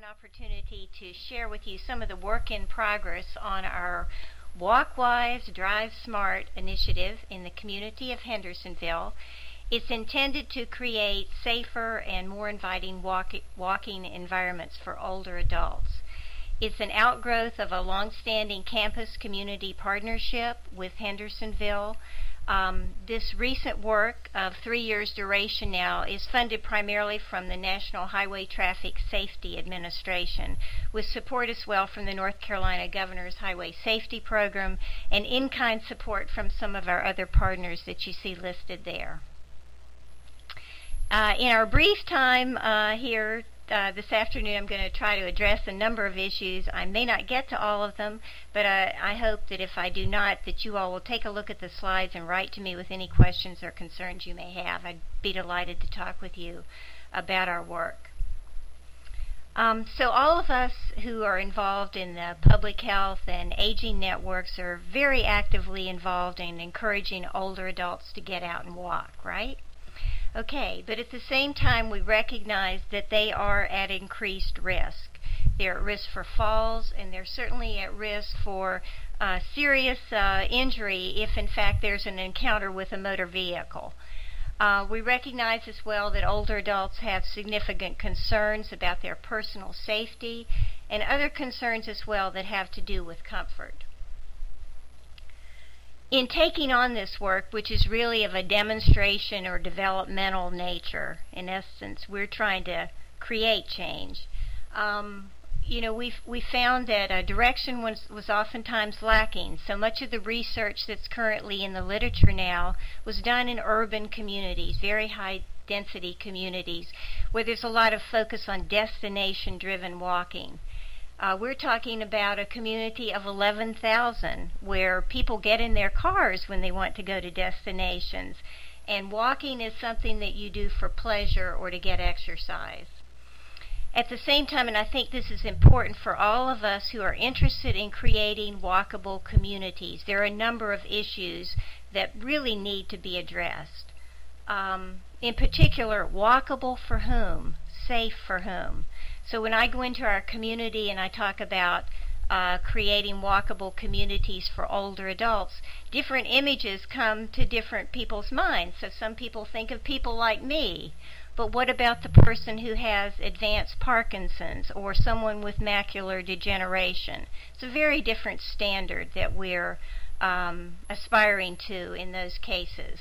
opportunity to share with you some of the work in progress on our Walk Wise, Drive Smart initiative in the community of Hendersonville. It's intended to create safer and more inviting walking environments for older adults. It's an outgrowth of a long-standing campus community partnership with Hendersonville. This recent work of 3 years duration now is funded primarily from the National Highway Traffic Safety Administration, with support as well from the North Carolina Governor's Highway Safety Program and in-kind support from some of our other partners that you see listed there. In our brief time here this afternoon, I'm going to try to address a number of issues. I may not get to all of them, but I hope that if I do not, that you all will take a look at the slides and write to me with any questions or concerns you may have. I'd be delighted to talk with you about our work. So all of us who are involved in the public health and aging networks are very actively involved in encouraging older adults to get out and walk, right? Okay, but at the same time, we recognize that they are at increased risk. They're at risk for falls, and they're certainly at risk for serious injury if, in fact, there's an encounter with a motor vehicle. We recognize as well that older adults have significant concerns about their personal safety and other concerns as well that have to do with comfort. In taking on this work, which is really of a demonstration or developmental nature, in essence, we're trying to create change. We found that direction was oftentimes lacking. So much of the research that's currently in the literature now was done in urban communities, very high density communities, where there's a lot of focus on destination-driven walking. We're talking about a community of 11,000 where people get in their cars when they want to go to destinations. And walking is something that you do for pleasure or to get exercise. At the same time, and I think this is important for all of us who are interested in creating walkable communities, there are a number of issues that really need to be addressed. In particular, walkable for whom? Safe for whom? So when I go into our community and I talk about creating walkable communities for older adults, different images come to different people's minds. So some people think of people like me, but what about the person who has advanced Parkinson's or someone with macular degeneration? It's a very different standard that we're aspiring to in those cases.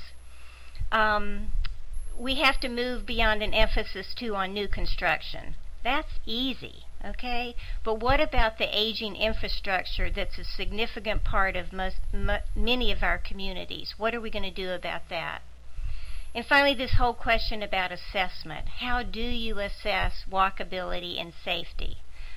We have to move beyond an emphasis too on new construction. That's easy, okay? But what about the aging infrastructure that's a significant part of many of our communities? What are we going to do about that? And finally, this whole question about assessment. How do you assess walkability and safety?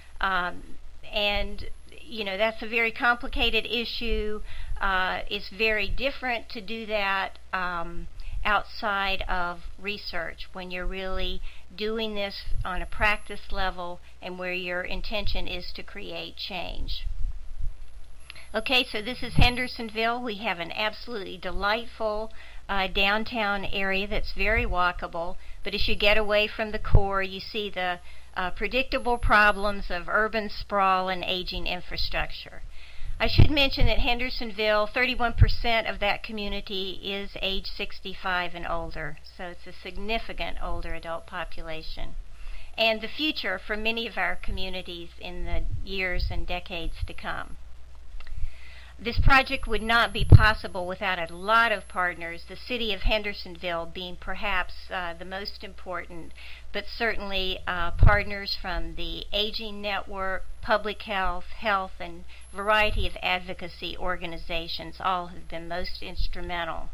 That's a very complicated issue. It's very different to do that outside of research when you're really doing this on a practice level and where your intention is to create change. Okay, so this is Hendersonville. We have an absolutely delightful downtown area that's very walkable, but as you get away from the core, you see the predictable problems of urban sprawl and aging infrastructure. I should mention that Hendersonville, 31% of that community is age 65 and older, so it's a significant older adult population. And the future for many of our communities in the years and decades to come. This project would not be possible without a lot of partners, the city of Hendersonville being perhaps the most important, but certainly partners from the Aging Network, Public Health, and variety of advocacy organizations, all have been most instrumental.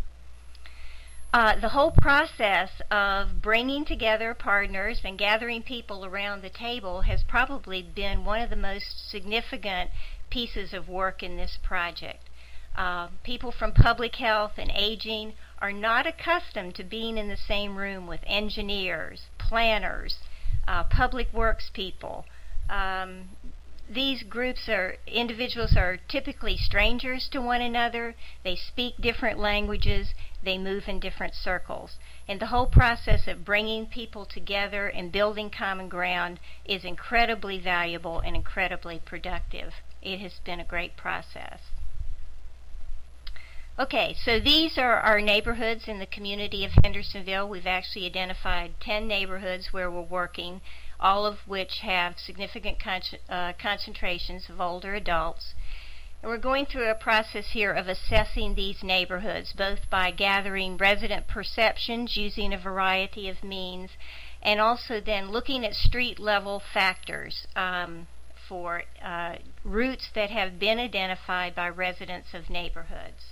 The whole process of bringing together partners and gathering people around the table has probably been one of the most significant pieces of work in this project. People from public health and aging are not accustomed to being in the same room with engineers, planners, public works people. These individuals are typically strangers to one another. They speak different languages. they move in different circles. And the whole process of bringing people together and building common ground is incredibly valuable and incredibly productive. It has been a great process. Okay, so these are our neighborhoods in the community of Hendersonville. We've actually identified 10 neighborhoods where we're working, all of which have significant concentrations of older adults. And we're going through a process here of assessing these neighborhoods, both by gathering resident perceptions using a variety of means, and also then looking at street level factors for routes that have been identified by residents of neighborhoods.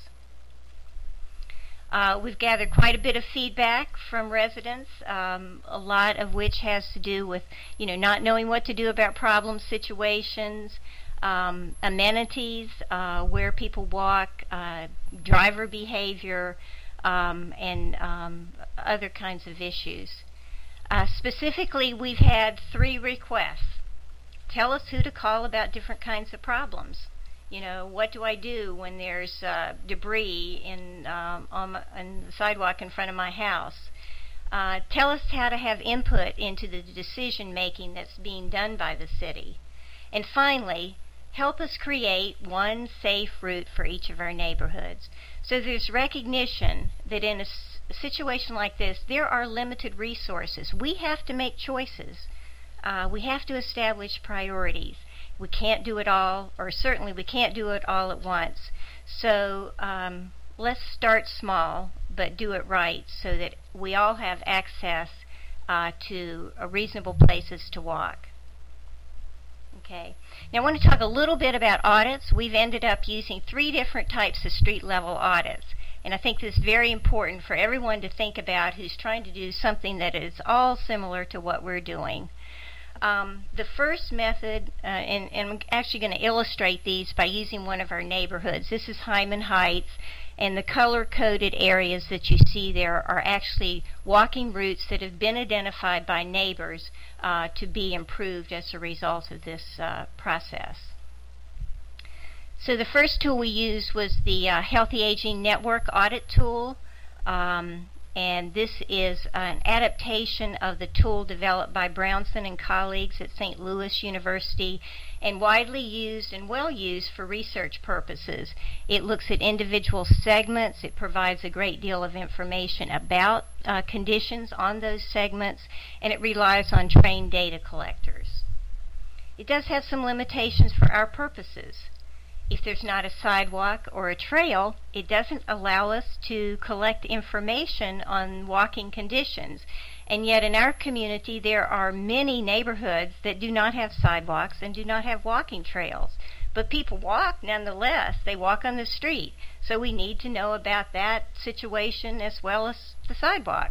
We've gathered quite a bit of feedback from residents, a lot of which has to do with, not knowing what to do about problem situations, amenities, where people walk, driver behavior, and other kinds of issues. Specifically, we've had 3 requests. Tell us who to call about different kinds of problems. What do I do when there's debris on the sidewalk in front of my house? Tell us how to have input into the decision making that's being done by the city. And finally, help us create one safe route for each of our neighborhoods. So there's recognition that in a situation like this, there are limited resources. We have to make choices. We have to establish priorities. We can't do it all, or certainly we can't do it all at once. So let's start small, but do it right so that we all have access to reasonable places to walk. Okay. Now I want to talk a little bit about audits. We've ended up using 3 different types of street level audits. And I think this is very important for everyone to think about who's trying to do something that is all similar to what we're doing. The first method, and I'm actually going to illustrate these by using one of our neighborhoods. This is Hyman Heights, and the color-coded areas that you see there are actually walking routes that have been identified by neighbors to be improved as a result of this process. So the first tool we used was the Healthy Aging Network Audit Tool. And this is an adaptation of the tool developed by Brownson and colleagues at St. Louis University and widely used and well used for research purposes. It looks at individual segments. It provides a great deal of information about conditions on those segments, and it relies on trained data collectors. It does have some limitations for our purposes. If there's not a sidewalk or a trail, it doesn't allow us to collect information on walking conditions. And yet in our community there are many neighborhoods that do not have sidewalks and do not have walking trails. But people walk nonetheless. They walk on the street. So we need to know about that situation as well as the sidewalk.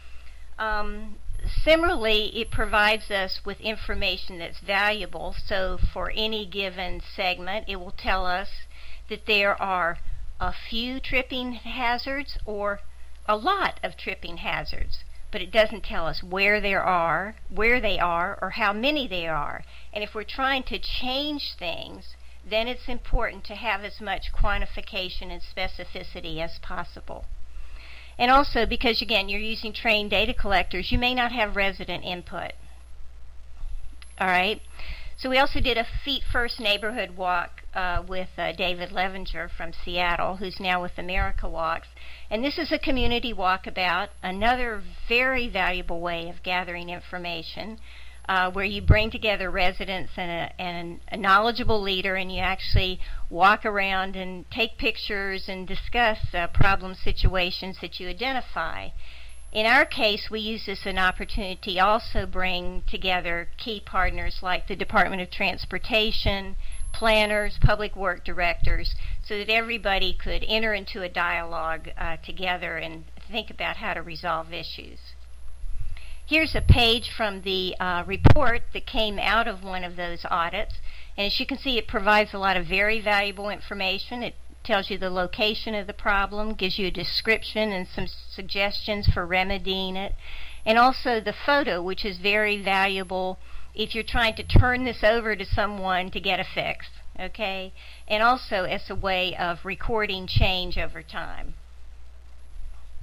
Similarly, it provides us with information that's valuable. So for any given segment, it will tell us that there are a few tripping hazards or a lot of tripping hazards. But it doesn't tell us where they are, or how many they are. And if we're trying to change things, then it's important to have as much quantification and specificity as possible. And also, because again, you're using trained data collectors, you may not have resident input. All right. So we also did a Feet First neighborhood walk with David Levenger from Seattle, who's now with America Walks. And this is a community walkabout, another very valuable way of gathering information, where you bring together residents and a knowledgeable leader, and you actually walk around and take pictures and discuss problem situations that you identify. In our case, we use this as an opportunity to also bring together key partners like the Department of Transportation, planners, public work directors, so that everybody could enter into a dialogue together and think about how to resolve issues. Here's a page from the report that came out of one of those audits. And as you can see, it provides a lot of very valuable information. It tells you the location of the problem, gives you a description and some suggestions for remedying it. And also the photo, which is very valuable if you're trying to turn this over to someone to get a fix. Okay? And also as a way of recording change over time.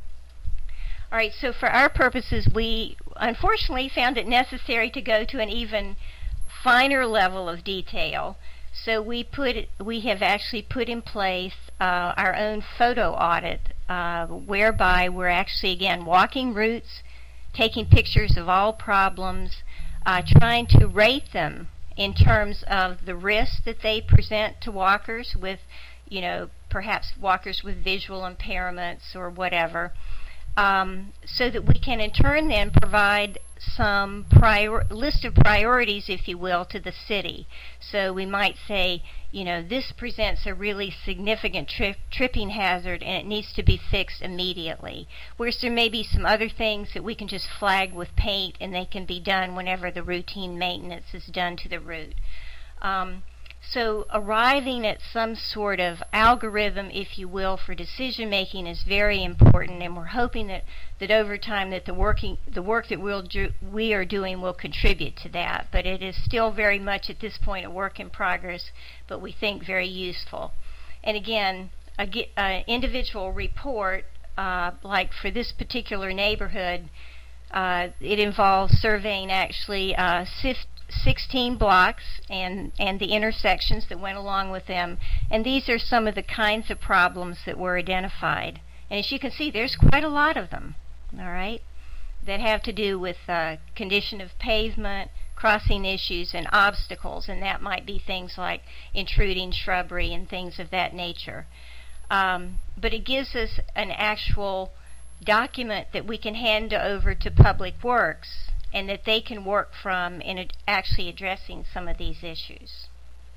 All right, so for our purposes, we unfortunately found it necessary to go to an even finer level of detail. So we have actually put in place our own photo audit, whereby we're actually, again, walking routes, taking pictures of all problems, trying to rate them in terms of the risk that they present to walkers with, perhaps walkers with visual impairments or whatever, so that we can in turn then provide some list of priorities, if you will, to the city. So we might say, this presents a really significant tripping hazard and it needs to be fixed immediately. Whereas there may be some other things that we can just flag with paint and they can be done whenever the routine maintenance is done to the route. So arriving at some sort of algorithm, if you will, for decision making is very important, and we're hoping that over time that the work that we are doing will contribute to that. But it is still very much at this point a work in progress, but we think very useful. And again, an individual report, like for this particular neighborhood, it involves surveying actually 16 blocks and the intersections that went along with them. And these are some of the kinds of problems that were identified. And as you can see, there's quite a lot of them, all right, that have to do with condition of pavement, crossing issues, and obstacles. And that might be things like intruding shrubbery and things of that nature. But it gives us an actual document that we can hand over to Public Works and that they can work from in actually addressing some of these issues.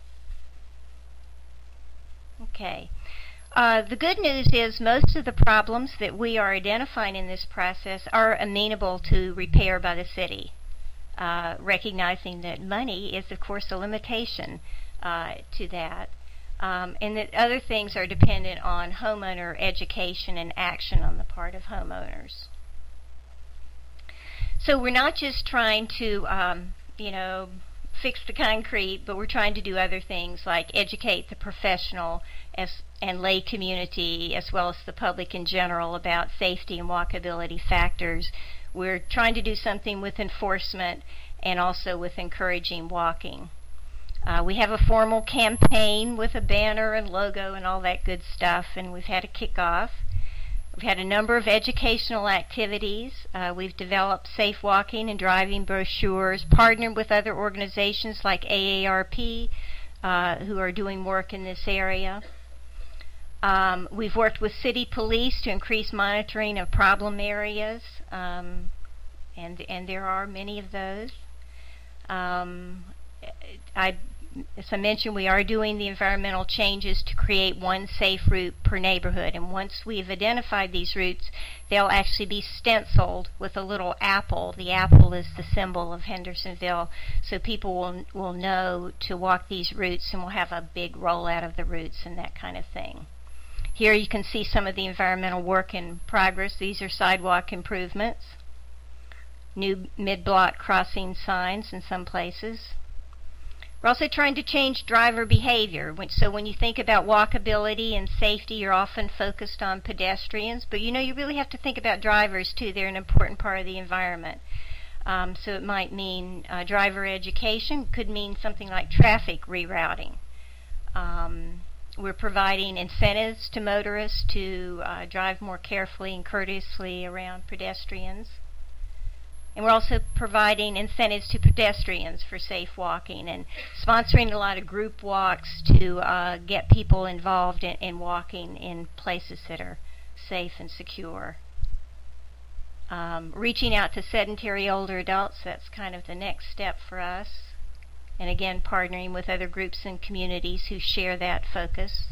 Okay. The good news is most of the problems that we are identifying in this process are amenable to repair by the city, recognizing that money is, of course, a limitation to that, and that other things are dependent on homeowner education and action on the part of homeowners. So we're not just trying to, fix the concrete, but we're trying to do other things like educate the professional and lay community as well as the public in general about safety and walkability factors. We're trying to do something with enforcement and also with encouraging walking. We have a formal campaign with a banner and logo and all that good stuff, and we've had a kickoff. We've had a number of educational activities. We've developed safe walking and driving brochures, partnered with other organizations like AARP, who are doing work in this area. We've worked with city police to increase monitoring of problem areas, and there are many of those. As I mentioned, we are doing the environmental changes to create one safe route per neighborhood. And once we've identified these routes, they'll actually be stenciled with a little apple. The apple is the symbol of Hendersonville, so people will know to walk these routes, and we'll have a big rollout of the routes and that kind of thing. Here you can see some of the environmental work in progress. These are sidewalk improvements, new mid-block crossing signs in some places. We're also trying to change driver behavior. So when you think about walkability and safety, you're often focused on pedestrians, but you really have to think about drivers too. They're an important part of the environment. So it might mean driver education, could mean something like traffic rerouting. We're providing incentives to motorists to drive more carefully and courteously around pedestrians. And we're also providing incentives to pedestrians for safe walking and sponsoring a lot of group walks to get people involved in walking in places that are safe and secure. Reaching out to sedentary older adults, that's kind of the next step for us. And again, partnering with other groups and communities who share that focus.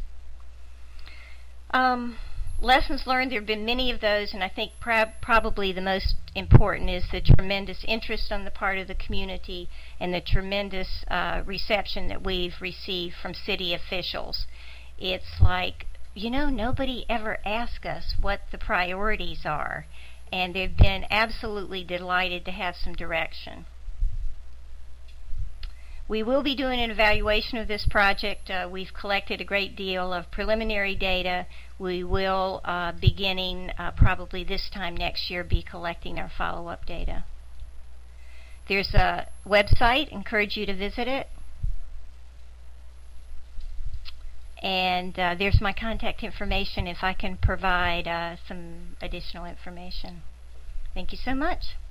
Lessons learned, there have been many of those, and I think probably the most important is the tremendous interest on the part of the community and the tremendous reception that we've received from city officials. It's like, nobody ever asks us what the priorities are, and they've been absolutely delighted to have some direction. We will be doing an evaluation of this project. We've collected a great deal of preliminary data. We will, beginning probably this time next year, be collecting our follow-up data. There's a website. Encourage you to visit it. And there's my contact information if I can provide some additional information. Thank you so much.